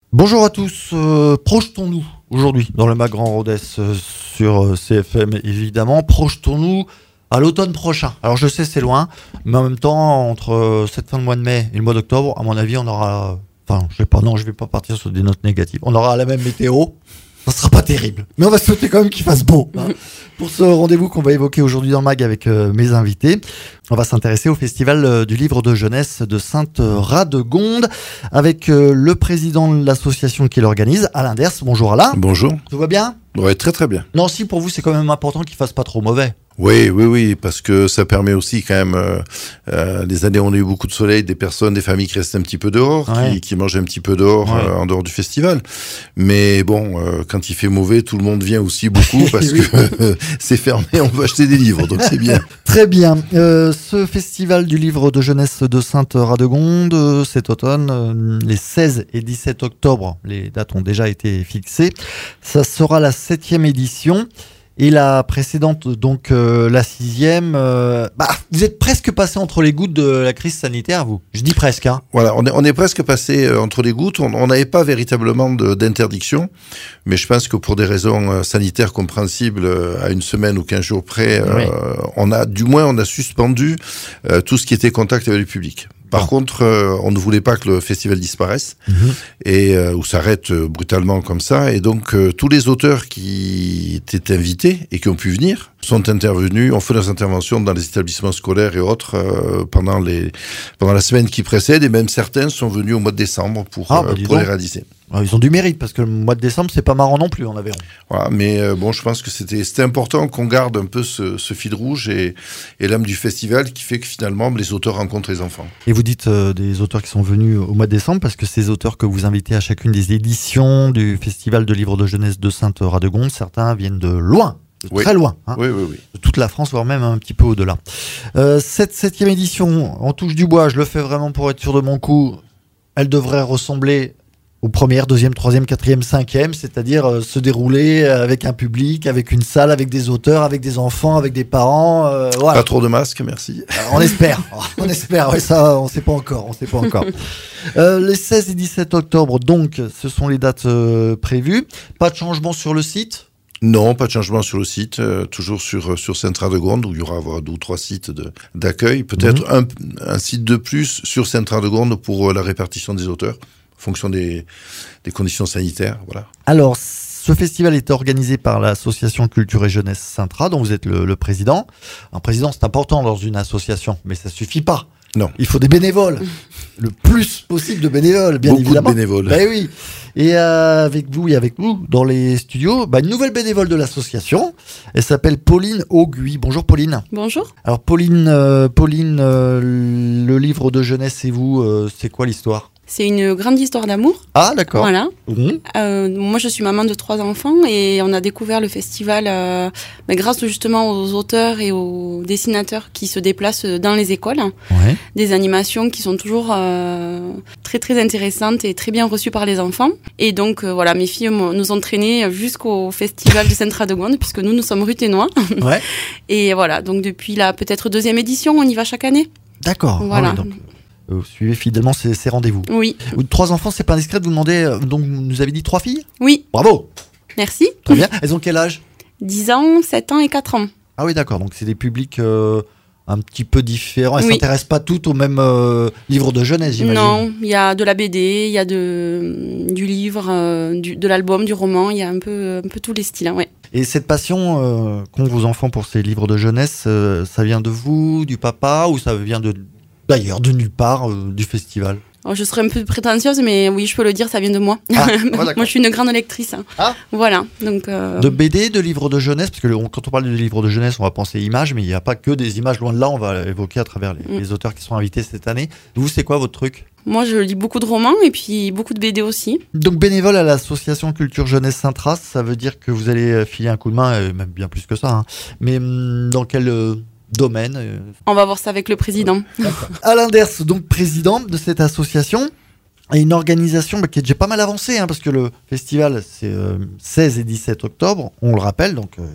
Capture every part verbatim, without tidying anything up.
Bonjour à tous, euh, projetons-nous aujourd'hui dans le Mag Grand Rodez euh, sur euh, C F M évidemment, projetons-nous à l'automne prochain. Alors je sais c'est loin, mais en même temps entre euh, cette fin de mois de mai et le mois d'octobre, à mon avis on aura, enfin je sais pas, non je vais pas partir sur des notes négatives, on aura la même météo, ça sera pas terrible, mais on va souhaiter quand même qu'il fasse beau. Hein. Pour ce rendez-vous qu'on va évoquer aujourd'hui dans le Mag avec euh, mes invités, on va s'intéresser au festival euh, du livre de jeunesse de Sainte-Radegonde avec euh, le président de l'association qui l'organise, Alain Ders. Bonjour Alain. Bonjour. Tout va bien ? Ouais, très très bien. Nancy, pour vous, c'est quand même important qu'il fasse pas trop mauvais. Oui, oui, oui, parce que ça permet aussi quand même, euh, euh, les années où on a eu beaucoup de soleil, des personnes, des familles qui restent un petit peu dehors, Ouais. qui, qui mangent un petit peu dehors, Ouais. euh, en dehors du festival. Mais bon, euh, quand il fait mauvais, tout le monde vient aussi beaucoup parce Oui. que euh, c'est fermé, on peut acheter des livres, donc c'est bien. Très bien. Euh, ce festival du livre de jeunesse de Sainte-Radegonde, euh, cet automne, euh, les seize et dix-sept octobre, les dates ont déjà été fixées. Ça sera la septième édition. Et la précédente, donc euh, la sixième, euh, bah, vous êtes presque passé entre les gouttes de la crise sanitaire, vous. Je dis presque, hein. Voilà, on est, on est presque passé euh, entre les gouttes. On n'avait pas véritablement de- d'interdiction, mais je pense que pour des raisons euh, sanitaires compréhensibles, euh, à une semaine ou quinze jours près, euh, Oui. on a, du moins, on a suspendu euh, tout ce qui était contact avec le public. Par Ah. contre, euh, on ne voulait pas que le festival disparaisse Mhm. et euh, ou s'arrête euh, brutalement comme ça. Et donc, euh, tous les auteurs qui étaient invités et qui ont pu venir sont intervenus, ont fait leurs interventions dans les établissements scolaires et autres euh, pendant les pendant la semaine qui précède. Et même certains sont venus au mois de décembre pour Ah, bah, euh, dis pour donc. les réaliser. Ah, ils ont du mérite parce que le mois de décembre, c'est pas marrant non plus en Aveyron. Voilà, mais euh, bon, je pense que c'était c'était important qu'on garde un peu ce, ce fil rouge et, et l'âme du festival qui fait que finalement les auteurs rencontrent les enfants. Et vous dites euh, des auteurs qui sont venus au mois de décembre parce que ces auteurs que vous invitez à chacune des éditions du Festival de livre de jeunesse de Sainte-Radegonde, certains viennent de loin, de Oui. très loin, hein, Oui, oui, oui. de toute la France, voire même un petit peu au-delà. Euh, cette septième édition, on touche du bois, je le fais vraiment pour être sûr de mon coup, elle devrait ressembler aux premières, deuxième, troisième, quatrième, cinquième, c'est-à-dire euh, se dérouler avec un public, avec une salle, avec des auteurs, avec des enfants, avec des parents, euh, voilà. Pas trop de masques, merci. Alors, on espère, on espère, ouais, ça on sait pas encore, on sait pas encore. Euh, les seize et dix-sept octobre, donc, ce sont les dates euh, prévues. Pas de changement sur le site. Non, pas de changement sur le site, euh, toujours sur sur Sainte-Radegonde où il y aura avoir deux ou trois sites de- d'accueil, peut-être un, un site de plus sur Sainte-Radegonde pour euh, la répartition des auteurs, en fonction des, des conditions sanitaires, voilà. Alors, ce festival est organisé par l'association Culture et Jeunesse Sainte-Ra, dont vous êtes le, le président. Un président, c'est important dans une association, mais ça suffit pas. Non. Il faut des bénévoles, le plus possible de bénévoles, bien Beaucoup évidemment. de bénévoles. Ben oui. Et euh, avec vous et avec nous, dans les studios, bah, une nouvelle bénévole de l'association. Elle s'appelle Pauline Auguy. Bonjour Pauline. Bonjour. Alors Pauline, euh, Pauline, euh, le livre de jeunesse et vous, euh, c'est quoi l'histoire ? C'est une grande histoire d'amour. Ah d'accord. Voilà. Mhm. Euh, moi, je suis maman de trois enfants et on a découvert le festival euh, ben, grâce justement aux auteurs et aux dessinateurs qui se déplacent dans les écoles. Ouais. Des animations qui sont toujours euh, très très intéressantes et très bien reçues par les enfants. Et donc euh, voilà, mes filles m'ont- nous ont traînés jusqu'au festival de Sainte-Radegonde puisque nous, nous sommes ruténois. Ouais. Et voilà, donc depuis la peut-être deuxième édition, on y va chaque année. D'accord. Voilà. Ah oui, donc, euh, vous suivez fidèlement ces, ces rendez-vous. Oui, Ou trois enfants, c'est pas indiscret de vous demander. euh, Donc vous nous avez dit trois filles. oui, Bravo. merci. Très bien. Elles ont quel âge ? dix ans, sept ans et quatre ans. Ah oui, d'accord. Donc c'est des publics euh, un petit peu différents. Elles Oui. s'intéressent pas toutes au même euh, livre de jeunesse, j'imagine. Non, il y a de la B D, il y a de, du livre, euh, du, de l'album, du roman, il y a un peu, un peu tous les styles. Hein, ouais. Et cette passion euh, qu'ont vos enfants pour ces livres de jeunesse, euh, ça vient de vous, du papa, ou ça vient de d'ailleurs de nulle part euh, du festival ? Alors, je serais un peu prétentieuse, mais oui, je peux le dire, ça vient de moi. Ah, oh, d'accord. Moi, je suis une grande lectrice. hein. Ah. Voilà, donc... euh, De B D, de livres de jeunesse, parce que le- on- quand on parle de livres de jeunesse, on va penser images, mais il n'y a pas que des images, loin de là, on va évoquer à travers les, Mm. les auteurs qui sont invités cette année. Vous, c'est quoi votre truc ? Moi, je lis beaucoup de romans et puis beaucoup de B D aussi. Donc bénévole à l'association Culture Jeunesse Sainte-Ra, ça veut dire que vous allez euh, filer un coup de main, euh, même bien plus que ça, hein. Mais hum, dans quel euh, domaine euh On va voir ça avec le président. Alain Ders, donc président de cette association, et une organisation bah, qui est déjà pas mal avancée, hein, parce que le festival, c'est euh, seize et dix-sept octobre, on le rappelle, donc euh,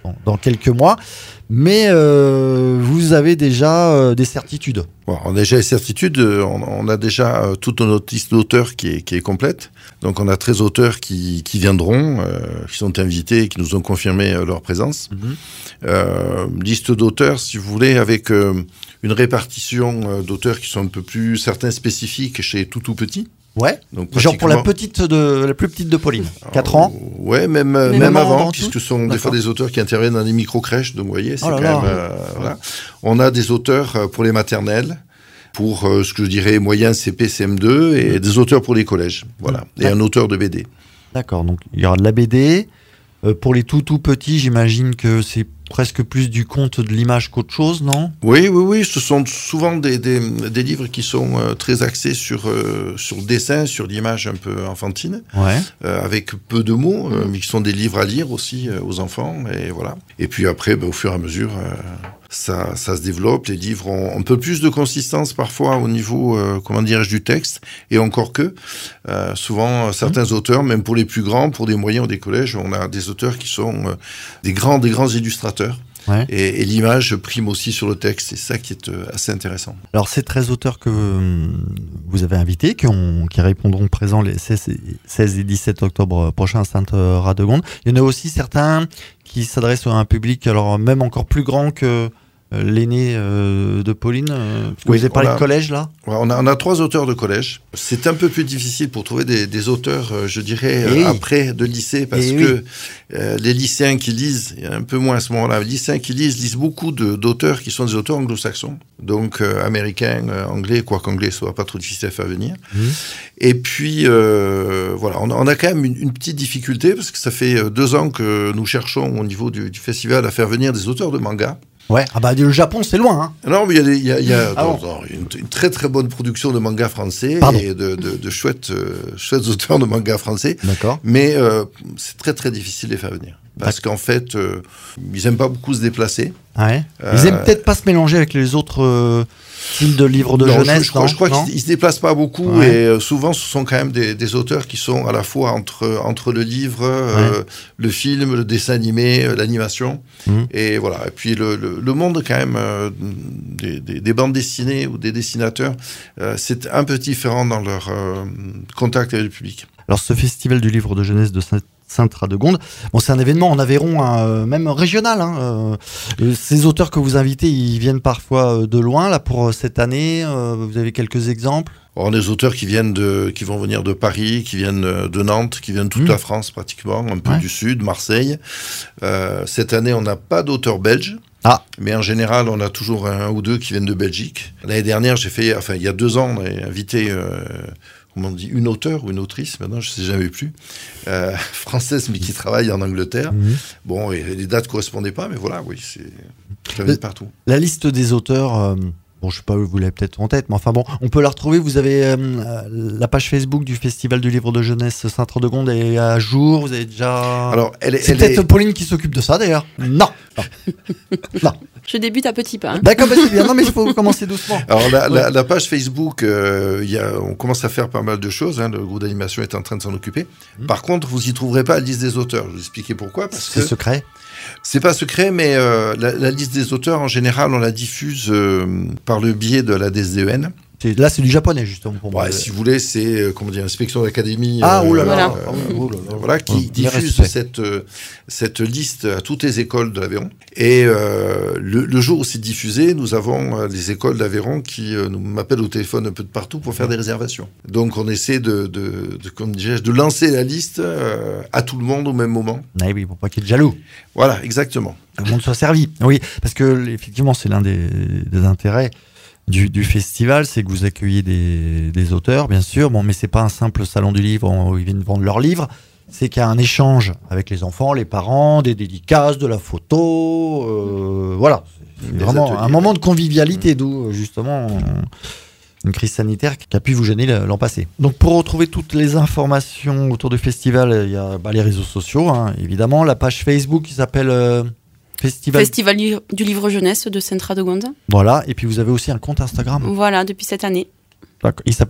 dans, dans quelques mois. Mais euh, vous avez déjà euh, des certitudes. Bon, on a déjà des certitudes. On, on a déjà euh, toute notre liste d'auteurs qui est, qui est complète. Donc, on a treize auteurs qui, qui viendront, euh, qui sont invités et qui nous ont confirmé euh, leur présence. Mm-hmm. Euh, liste d'auteurs, si vous voulez, avec euh, une répartition euh, d'auteurs qui sont un peu plus, certains spécifiques chez tout tout petit. Ouais. Donc, genre pour la petite de la plus petite de Pauline, quatre ans. Euh, ouais, même même, même avant, puisque ce sont D'accord. des fois des auteurs qui interviennent dans des micro-crèches. Donc, vous voyez, c'est oh quand là même. Euh, voilà. On a des auteurs pour les maternelles, pour euh, ce que je dirais moyen C P, C M deux, et mmh. des auteurs pour les collèges. Voilà. Mmh. Et un auteur de B D. D'accord. Donc il y aura de la B D. Euh, pour les tout tout petits, j'imagine que c'est presque plus du conte de l'image qu'autre chose, non ? Oui, oui, oui. Ce sont souvent des, des, des livres qui sont euh, très axés sur, euh, sur le dessin, sur l'image un peu enfantine, ouais. euh, avec peu de mots, euh, mais qui sont des livres à lire aussi euh, aux enfants. Et voilà. Et puis après, ben, au fur et à mesure, euh, ça, ça se développe. Les livres ont un peu plus de consistance parfois au niveau, euh, comment dirais-je, du texte. Et encore que, euh, souvent, certains mmh. auteurs, même pour les plus grands, pour des moyens ou des collèges, on a des auteurs qui sont euh, des grands, des grands illustrateurs. Ouais. Et, et l'image prime aussi sur le texte, c'est ça qui est euh, assez intéressant. Alors ces treize auteurs que euh, vous avez invités, qui, ont, qui répondront présents les seize et dix-sept octobre prochains à Sainte-Radegonde, il y en a aussi certains qui s'adressent à un public alors même encore plus grand que euh, l'aîné euh, de Pauline. Euh, oui, vous avez parlé a, de collège là. Ouais, on, a, on a trois auteurs de collège. C'est un peu plus difficile pour trouver des, des auteurs, euh, je dirais, euh, oui. après de lycée, parce et que oui. euh, les lycéens qui lisent, il y a un peu moins à ce moment-là, les lycéens qui lisent, lisent beaucoup de, d'auteurs qui sont des auteurs anglo-saxons, donc euh, américains, euh, anglais, quoique anglais, ça ne va pas trop difficile à faire venir. Mmh. Et puis, euh, voilà, on a, on a quand même une, une petite difficulté, parce que ça fait deux ans que nous cherchons au niveau du, du festival à faire venir des auteurs de manga. Ouais, ah bah le Japon c'est loin. Hein. Non, mais il y a, des, il y a, il y a ah bon. non, une, une très très bonne production de manga français Pardon. et de, de, de chouettes, euh, chouettes auteurs de manga français. D'accord. Mais euh, c'est très très difficile de les faire venir. Parce qu'en fait, euh, ils aiment pas beaucoup se déplacer. Ouais. Euh, ils aiment peut-être pas se mélanger avec les autres euh, styles de livres de non, jeunesse. Je, je, crois, je crois qu'ils se déplacent pas beaucoup ouais. et euh, souvent ce sont quand même des, des auteurs qui sont à la fois entre entre le livre, euh, ouais. le film, le dessin animé, euh, l'animation mmh. et voilà. Et puis le, le, le monde quand même euh, des, des, des bandes dessinées ou des dessinateurs, euh, c'est un peu différent dans leur euh, contact avec le public. Alors ce festival du livre de jeunesse de Saint Sainte-Radegonde. Bon, c'est un événement en Aveyron, hein, même régional. Hein. Euh, ces auteurs que vous invitez, ils viennent parfois de loin. Là, pour cette année, euh, vous avez quelques exemples ? On a des auteurs qui viennent de, qui vont venir de Paris, qui viennent de Nantes, qui viennent de toute mmh. la France pratiquement, un peu ouais. du sud, Marseille. Euh, cette année, on n'a pas d'auteurs belges. Ah. Mais en général, on a toujours un ou deux qui viennent de Belgique. L'année dernière, j'ai fait, enfin, il y a deux ans, on a invité, euh, comment on dit, une auteure ou une autrice, maintenant, je ne sais jamais plus, euh, française, mais qui travaille en Angleterre. Mmh. Bon, et les dates ne correspondaient pas, mais voilà, oui, c'est, ça vient de partout. La liste des auteurs, euh, bon, je ne sais pas, vous l'avez peut-être en tête, mais enfin bon, on peut la retrouver. Vous avez euh, la page Facebook du Festival du Livre de Jeunesse Sainte-Radegonde est à jour. Vous avez déjà. Alors, elle est. C'est elle peut-être est... Pauline qui s'occupe de ça d'ailleurs. Non. Non. non. Je débute à petits pas. Hein. D'accord, bah c'est bien. Non, mais il faut commencer doucement. Alors, la, ouais. la, la page Facebook, euh, y a, on commence à faire pas mal de choses. Hein, le groupe d'animation est en train de s'en occuper. Mmh. Par contre, vous y trouverez pas la liste des auteurs. Je vais vous expliquer pourquoi. Parce c'est que secret. C'est pas secret, mais euh, la, la liste des auteurs, en général, on la diffuse euh, par le biais de la D S D E N. C'est, là, c'est du japonais, justement, pour moi. Ouais, si vous voulez, c'est, euh, comment dire, l'inspection d'académie. Ah, euh, oh là là. Euh, oh là là. Voilà, qui oh, diffuse cette, euh, cette liste à toutes les écoles de l'Aveyron. Et euh, le, le jour où c'est diffusé, nous avons euh, les écoles d'Aveyron qui euh, nous m'appellent au téléphone un peu de partout pour faire des réservations. Donc, on essaie de, de, de, comme disais-je, de lancer la liste euh, à tout le monde au même moment. Ah oui, pour pas qu'il y ait de jaloux. Voilà, exactement. Que le monde soit servi. Oui, parce que, effectivement, c'est l'un des, des intérêts Du, du festival, c'est que vous accueillez des, des auteurs, bien sûr, bon, mais c'est pas un simple salon du livre où ils viennent vendre leurs livres, c'est qu'il y a un échange avec les enfants, les parents, des dédicaces, de la photo, euh, voilà. C'est des vraiment ateliers. Un moment de convivialité, mmh. d'où justement une crise sanitaire qui a pu vous gêner l'an passé. Donc pour retrouver toutes les informations autour du festival, il y a bah, les réseaux sociaux, hein, évidemment, la page Facebook qui s'appelle... Euh, Festival... Festival du livre jeunesse de Sainte-Radegonde. Voilà, et puis vous avez aussi un compte Instagram. Voilà, depuis cette année. D'accord. Il s'appelle comment ?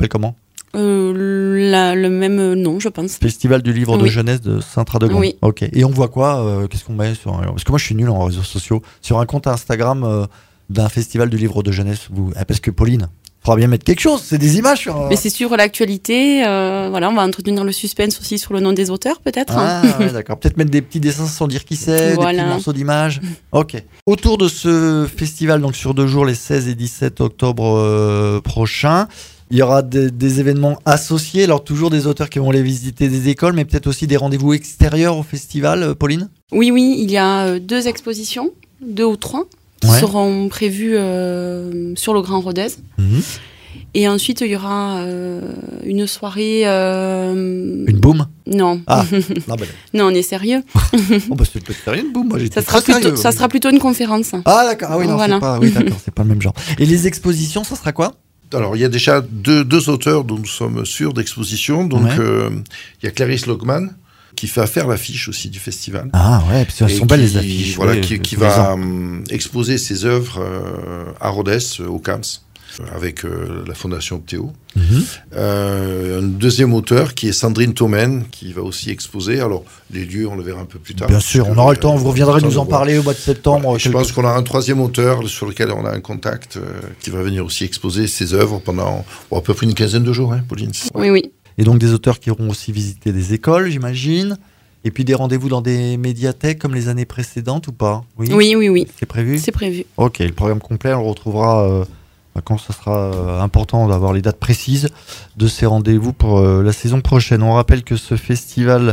euh, la, Le même nom, je pense. Festival du livre oui. de jeunesse de Saint-Radegonde. Oui. Ok. Et on voit quoi euh, Qu'est-ce qu'on met sur un... Parce que moi, je suis nul en réseaux sociaux. Sur un compte Instagram euh, d'un festival du livre de jeunesse, vous... ah, parce que Pauline, il faudra bien mettre quelque chose. C'est des images sur... Mais c'est sur l'actualité. Euh, voilà, on va entretenir le suspense aussi sur le nom des auteurs, peut-être. Ah, ouais, d'accord. Peut-être mettre des petits dessins sans dire qui c'est, voilà. des petits morceaux d'images. Ok. Autour de ce festival, donc sur deux jours, les seize et dix-sept octobre euh, prochains, il y aura des, des événements associés. Alors, toujours des auteurs qui vont aller visiter des écoles, mais peut-être aussi des rendez-vous extérieurs au festival, euh, Pauline ? Oui, oui. Il y a euh, deux expositions, deux ou trois, qui ouais. seront prévues euh, sur le Grand Rodez. Mmh. Et ensuite, il y aura euh, une soirée... Euh... Une boum ? Non. Ah, non, ben... non, on est sérieux. oh, bah, c'est peut-être sérieux, une boum. Moi, ça, sera plutôt, ça sera plutôt une conférence. Ah, d'accord. Ah, oui, non, voilà. c'est, pas, oui, d'accord, c'est pas le même genre. Et les expositions, ça sera quoi ? Alors, il y a déjà deux, deux auteurs dont nous sommes sûrs d'exposition. Donc, ouais. euh, il y a Clarisse Logman, qui fait faire l'affiche aussi du festival. Ah ouais, parce qu'elles sont belles les affiches. Voilà, oui, qui, qui va euh, exposer ses œuvres euh, à Rodez, au Camps, avec euh, la Fondation Optéo. Mm-hmm. Euh, un deuxième auteur qui est Sandrine Thomen, qui va aussi exposer. Alors, les lieux, on le verra un peu plus tard. Bien sûr, on aura le temps, vous reviendrez nous en parler au mois de septembre. Ouais, je pense qu'on a un troisième auteur sur lequel on a un contact, euh, qui va venir aussi exposer ses œuvres pendant bon, à peu près une quinzaine de jours, hein, Pauline. Oui, oui. Et donc des auteurs qui iront aussi visiter des écoles, j'imagine. Et puis des rendez-vous dans des médiathèques comme les années précédentes ou pas ? Oui, oui, oui. oui. C'est prévu ? C'est prévu. Ok, le programme complet, on le retrouvera... Euh, quand ce sera euh, important d'avoir les dates précises de ces rendez-vous pour euh, la saison prochaine. On rappelle que ce festival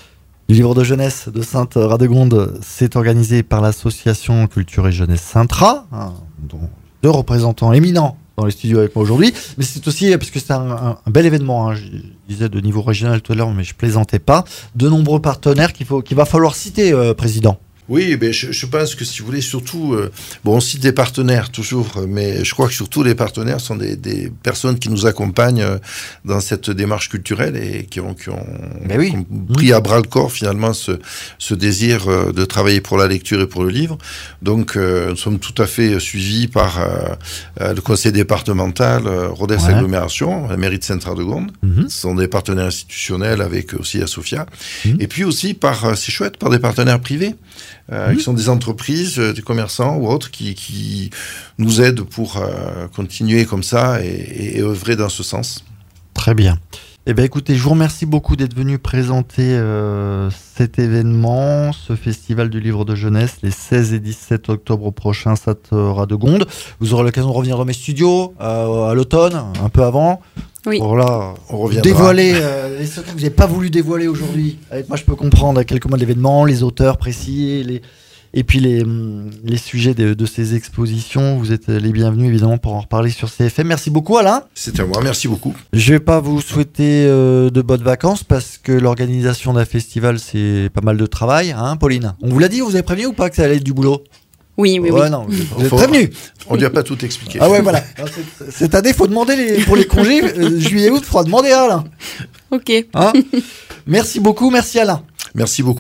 du livre de jeunesse de Sainte-Radegonde s'est organisé par l'association Culture et Jeunesse Saintra, hein, dont deux représentants éminents dans les studios avec moi aujourd'hui. Mais c'est aussi, parce que c'est un, un, un bel événement, hein, je disais de niveau régional tout à l'heure, mais je plaisantais pas, de nombreux partenaires qu'il faut, qu'il va falloir citer, euh, Président. Oui, ben je, je pense que si vous voulez, surtout, euh, bon, on cite des partenaires toujours, mais je crois que surtout les partenaires sont des, des personnes qui nous accompagnent euh, dans cette démarche culturelle et qui ont, qui ont, oui. qui ont pris à bras le corps finalement ce, ce désir euh, de travailler pour la lecture et pour le livre. Donc, euh, nous sommes tout à fait suivis par euh, le conseil départemental euh, Rodez ouais. Agglomération, la mairie de Sainte-Radegonde. Mm-hmm. Ce sont des partenaires institutionnels avec aussi la Sophia. Mm-hmm. Et puis aussi par, c'est chouette, par des partenaires privés. Euh, mmh. qui sont des entreprises, euh, des commerçants ou autres qui, qui nous aident pour euh, continuer comme ça et, et, et œuvrer dans ce sens. Très bien. Eh bien, écoutez, je vous remercie beaucoup d'être venu présenter euh, cet événement, ce festival du livre de jeunesse, les seize et dix-sept octobre prochains, Sainte-Radegonde. Vous aurez l'occasion de revenir dans mes studios euh, à l'automne, un peu avant. Oui. Pour là, on reviendra. Dévoiler euh, les secrets que vous n'avez pas voulu dévoiler aujourd'hui. Avec moi, je peux comprendre à quelques mois de l'événement, les auteurs précis, les... et puis les, les sujets de, de ces expositions. Vous êtes les bienvenus, évidemment, pour en reparler sur C F M. Merci beaucoup, Alain. C'est à moi, merci beaucoup. Je ne vais pas vous souhaiter euh, de bonnes vacances parce que l'organisation d'un festival, c'est pas mal de travail, hein, Pauline ? On vous l'a dit, vous avez prévenu ou pas que ça allait être du boulot ? Oui, oui, ouais, oui. Non, vous êtes prévenu. On lui a pas tout expliqué. Ah ouais, voilà. Cette année, il faut demander les, pour les congés, euh, juillet-août, il faudra demander à Alain. Ok. Hein ? Merci beaucoup, merci Alain. Merci beaucoup.